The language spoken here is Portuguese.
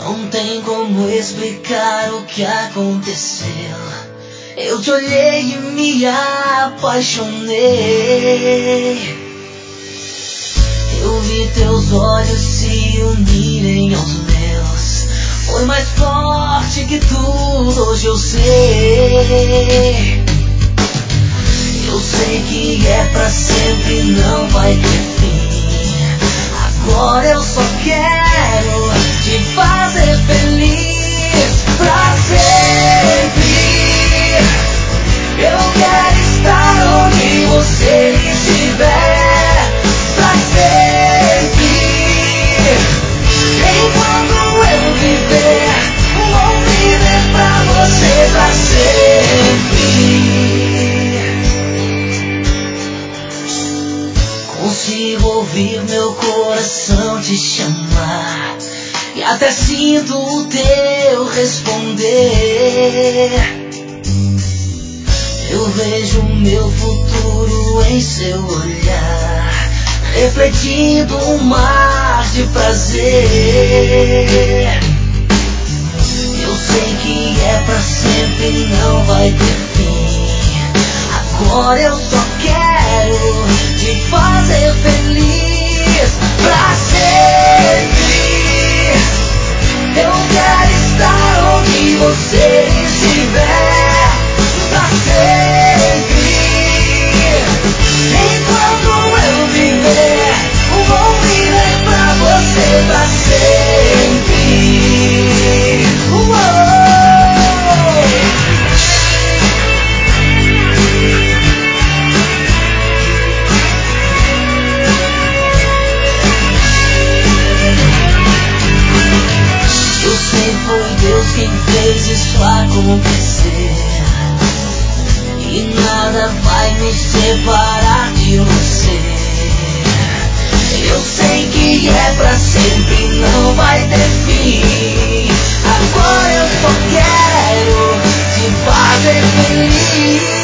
Não tem como explicar o que aconteceu. Eu te olhei e me apaixonei. Eu vi teus olhos se unirem aos meus. Foi mais forte que tudo, hoje eu sei. Eu sei que é pra sempre, não vai ter fim. Agora eu só quero te fazer feliz pra sempre. Eu quero estar onde você estiver pra sempre. Enquanto eu viver, vou viver pra você pra sempre. Consigo ouvir meu coração te chamar e até sinto o teu responder. Eu vejo meu futuro em seu olhar, refletindo um mar de prazer. Eu sei que é pra sempre, não vai ter fim. Agora eu só quero te fazer feliz pra sempre. Eu quero estar onde você estiver pra sempre. Enquanto eu viver, vou viver pra você pra sempre. Eu sei, foi Deus quem fez isso acontecer. E nada vai me separar de você. Eu sei que é pra sempre, não vai ter fim. Agora eu só quero te fazer feliz.